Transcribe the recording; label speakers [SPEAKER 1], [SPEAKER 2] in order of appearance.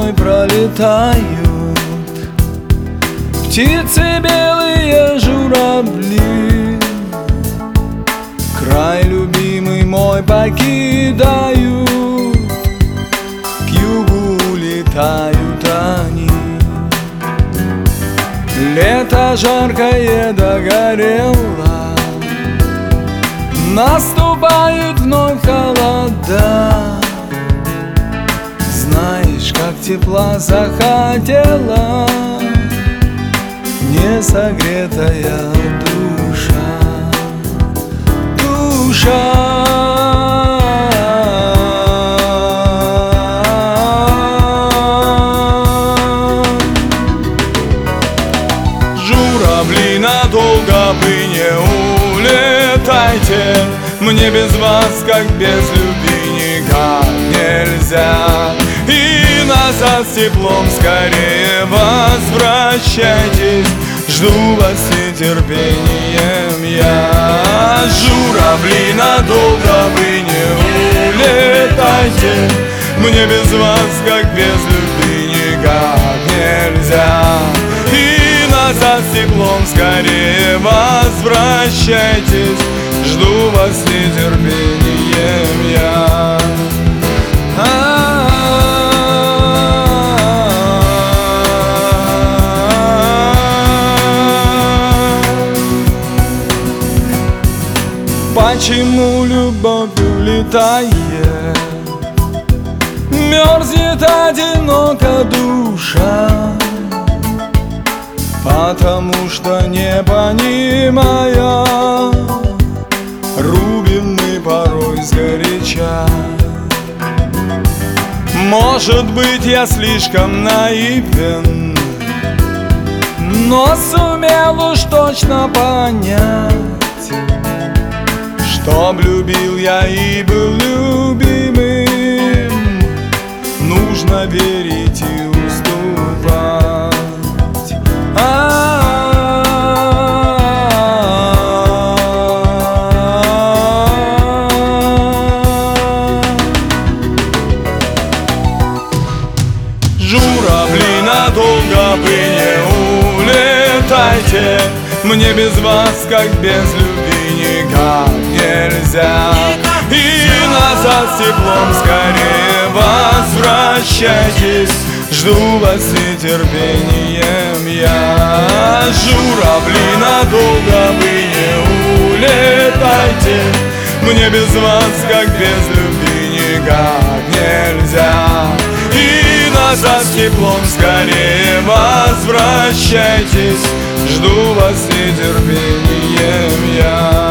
[SPEAKER 1] мной пролетают птицы, белые журавли. Край любимый мой покидают, к югу улетают они. Лето жаркое догорело, наступают вновь холода. Знаешь, как тепла захотела несогретая душа. Журавли, надолго вы не улетайте, мне без вас, как без любви, никак нельзя. И назад с теплом скорее возвращайтесь, жду вас с нетерпением я. Журавли, надолго вы не улетайте, мне без вас, как без любви, никак нельзя. И назад с теплом скорее возвращайтесь, жду вас с нетерпением я. Почему любовь улетает, мерзнет одиноко душа? Потому что, не понимая, рубим мы порой сгоряча. Может быть, я слишком наивен, но сумел уж точно понять, чтоб любил я и был любимым, нужно верить и уступать. Журавли, надолго вы не улетайте, мне без вас, как без любви, никак нельзя. И назад с теплом скорее возвращайтесь, жду вас с нетерпением я. Журавли, надолго вы не улетайте, мне без вас, как без любви, никак нельзя. И назад с теплом скорее возвращайтесь, жду вас с нетерпением я.